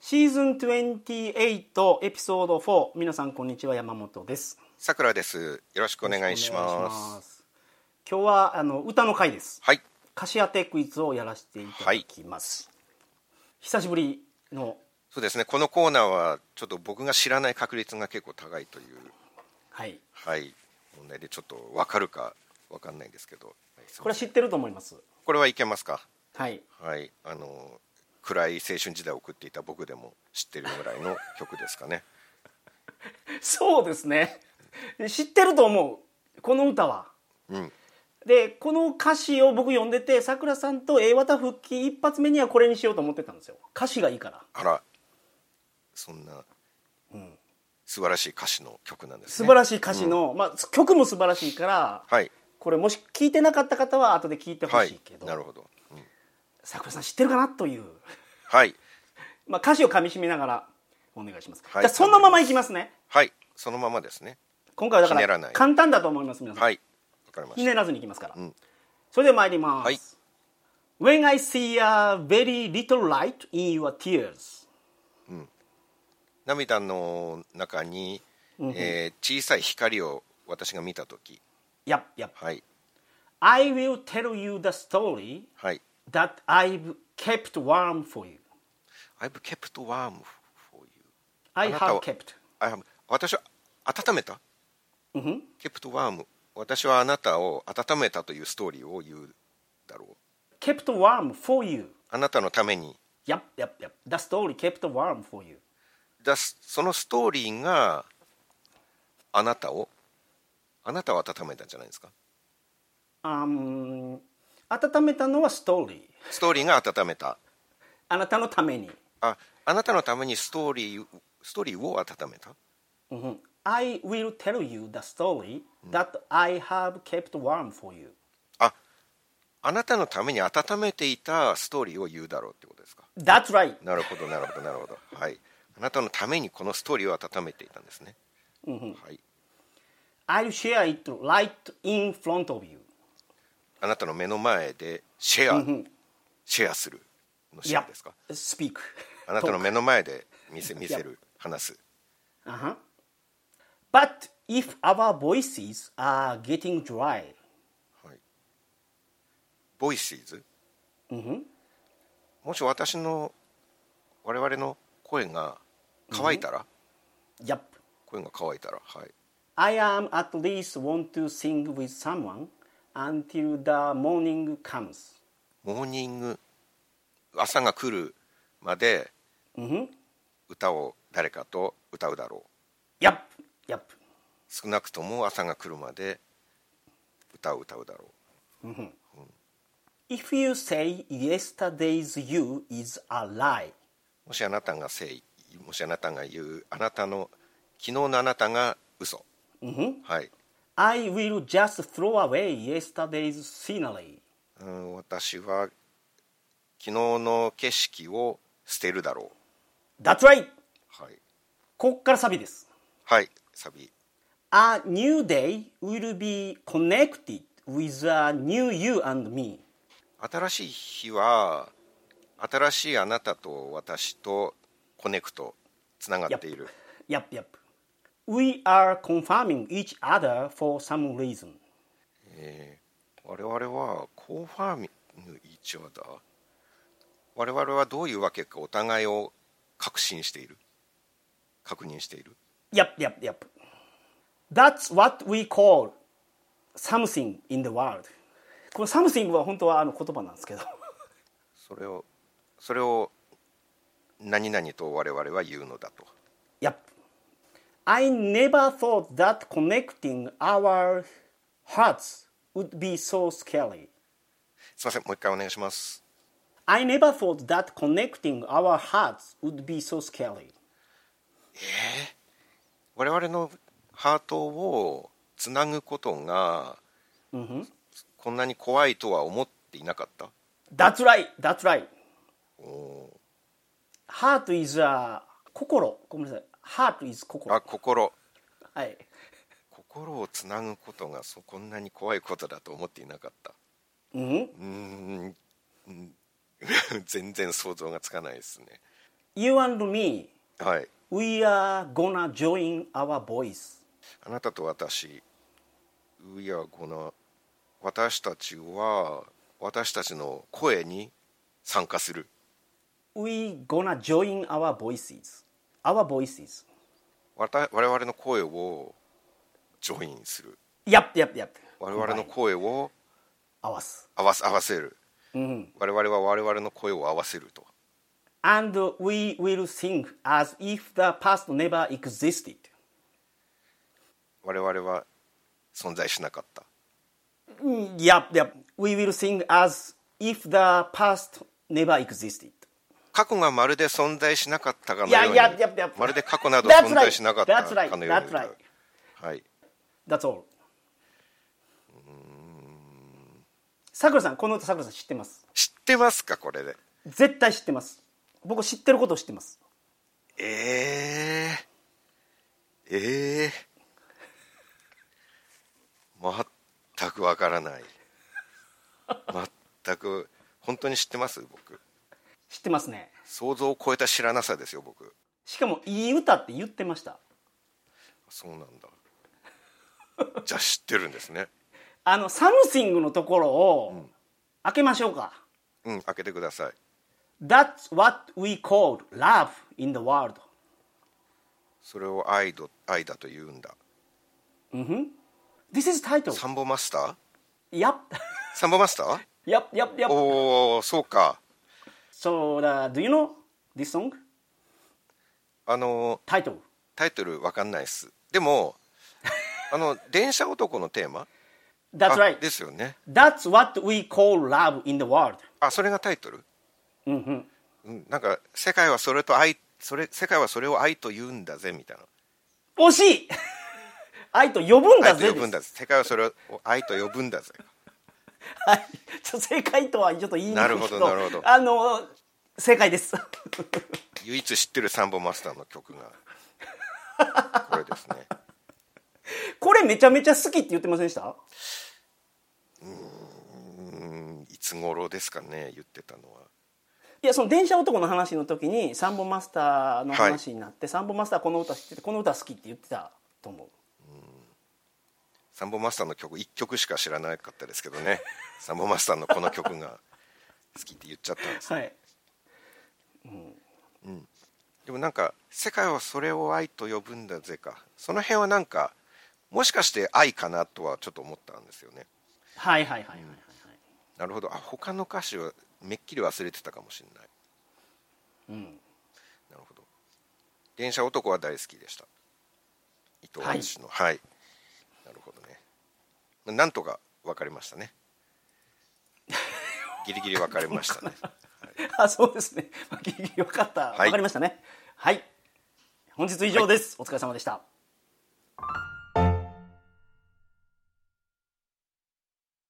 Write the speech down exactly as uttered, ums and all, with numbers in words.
シーズンにじゅうはちエピソードよん、皆さんこんにちは、山本です。 さくらです。よろしくお願いします。 ます今日はあの歌の回です。 はい。 歌詞当てクイズをやらせていただきます、はい、久しぶりの。 そうですね、このコーナーはちょっと僕が知らない確率が結構高いという、 はい、 はい、問題でちょっと分かるか分かんないんですけど、 これは知ってると思います。 これはいけますか？ はい、 はい、あの暗い青春時代を送っていた僕でも知ってるぐらいの曲ですかね。 そうですね、知ってると思う、この歌は。 うん。 でこの歌詞を僕読んでて、さくらさんと A 型復帰一発目にはこれにしようと思ってたんですよ。歌詞がいいから。 あら、そんな素晴らしい歌詞の曲なんですね。 素晴らしい歌詞の、うんまあ、曲も素晴らしいから、 はい、 これもし聞いてなかった方は後で聞いてほしいけど、 はい、なるほど、うん、 さくらさん知ってるかなという、 はい、 まあ、歌詞をかみしめながらお願いします、はい、じゃあそのままいきますね。 はい、そのままですね。 今回はだから簡単だと思います。皆さん、 はい、わかりました。 ひねらずにいきますから、うん、それでは参ります、はい、When I see a very little light in your tears、 うん、涙の中に、うんえー、小さい光を私が見たとき、 Yep, yep. はい、 I will tell you the story、はい、that I've kept warm for you. I've kept warm for you. I have kept. I have. 私は温めた、 mm-hmm. kept warm。私はあなたを温めたというストーリーを言うだろう。 kept warm for you。 あなたのために。 Yep, yep, yep. The story kept warm for you。 だそのストーリーがあなたをあなたを温めたんじゃないですか。 Um, 温めたのはストーリー。 ストーリーが温めた。 あなたのために。 あ、あなたのためにストーリーストーリーを温めた。 Mm-hmm. I will tell you the story that I have kept warm for you。 あ、あなたのために温めていたストーリーを言うだろうってことですか。 That's right。 なるほどなるほどなるほど。はい。あなたのためにこのストーリーを温めていたんですね。 Mm-hmm. はい。 I'll share it right in front of you。 あなたの目の前でシェア、mm-hmm. シェアするのシェアですか。 Yep. Speak。 あなたの目の前で見せ見せる、yep. 話す。 Uh-huh. But if our voices are getting dry、はい、 voices、 mm-hmm. もし私の我々の声が乾いたら、 mm-hmm. Yep. 声が乾いたら、はい。 I am at least want to sing with someone until the morning comes。 モーニング、朝が来るまで、 mm-hmm. 歌を誰かと歌うだろう。 Yep, yep。 少なくとも朝が来るまで歌を歌うだろう。 mm-hmm. うん、If you say yesterday's you is a lie。 もしあなたが say、もしあなたが言う、あなたの昨日のあなたが嘘。 mm-hmm. はい。 I will just throw away yesterday's scenery。 うん、私は昨日の景色を捨てるだろう。That's right。 はい。 ここからサビです。 はい、サビ。 A new day will be connected with a new you and me。 新しい日は新しいあなたと私とコネクト、つながっている。 Yep, yep, yep. We are confirming each other for some reason。 えー、我々はコンファーミング each other。我々はどういうわけかお互いを確信している。確認している。 Yep, yep, yep. That's what we call something in the world。この something は本当はあの言葉なんですけど。 それを、それを何々と我々は言うのだと。 Yep. I never thought that connecting our hearts would be so scary。 すいません、もう一回お願いします。 I never thought that connecting our hearts would be so scary。 えー、我々のハートをつなぐことが、 mm-hmm. こんなに怖いとは思っていなかった。 That's right, that's right。 お Heart is a 心。ごめんなさい。Heart is 心。 あ、心。 はい。 心をつなぐことがそこんなに怖いことだと思っていなかった。 Mm-hmm. うーん全然想像がつかないですね。 You and me, はい。 we are gonna join our voice. あなたと私、We are gonna 私たちは私たちの声に参加する。 We gonna join our voices. Our voices. わた我々の声をジョインする。 Yep, yep, yep. 我々の声を合わす。 合わせ合わせる。 うん。 我々は我々の声を合わせると。 And we will sing as if the past never existed. 我々は存在しなかった。 Yep, yep. We will sing as if the past never existed. 過去がまるで存在しなかったかのように、 Yeah, yeah, yeah, yeah. まるで過去など存在しなかった That's right. かのように That's right. はい。 That's all. さくらさん、この歌さくらさん知ってます。 知ってますかこれで。 絶対知ってます。僕知ってることを知ってます。 えー、えー、全くわからない。全く本当に知ってます僕。 知ってますね。 想像を超えた知らなさですよ僕。 しかもいい歌って言ってました。 そうなんだ。じゃあ知ってるんですね。 あのサムシングのところを開けましょうか。 うん、開けてください。 That's what we call love in the world. それを愛ど愛だと言うんだ。 Mm-hmm. This is title. サンボマスター Yep. サンボマスター Yep, yep, yep. おお、そうか。 So, uh, do you know this song? あの Title. タイトルわかんないっす。でもあの電車男のテーマ That's あ right. ですよね。 That's what we call love in the world. あ、それがタイトル。 Mm-hmm. うん、なんか世界はそれと愛それ世界はそれを愛と言うんだぜみたいな。 惜しい愛と呼ぶんだぜ愛と呼ぶんだぜ。世界はそれを愛と呼ぶんだぜ。 はい、ちょっと正解とはちょっと言いにくいけど、 なるほどなるほど。 あの正解です唯一知ってるサンボマスターの曲がこれですね。 これめちゃめちゃ好きって言ってませんでした？ うーん、いつ頃ですかね言ってたのは。 いや、その電車男の話の時にサンボマスターの話になって、はい、サンボマスターこの歌知っててこの歌好きって言ってたと思う。 サンボマスターの曲いっきょくしか知らなかったですけどね。サンボマスターのこの曲が好きって言っちゃったんです、 はい、 うんうん、でもなんか世界はそれを愛と呼ぶんだぜか、その辺はなんかもしかして愛かなとはちょっと思ったんですよね。 はいはいはいはいはい、はい、 なるほど。あ、他の歌詞はめっきり忘れてたかもしれない、うん、なるほど。電車男は大好きでした。伊藤淳の、はい、はい、なるほどね。なんとか分かりましたね。ギリギリ分かりましたね。はい、 あ、そうですね。ギリギリ分かった、はい、分かりましたね。はい。本日以上です。はい、お疲れ様でした。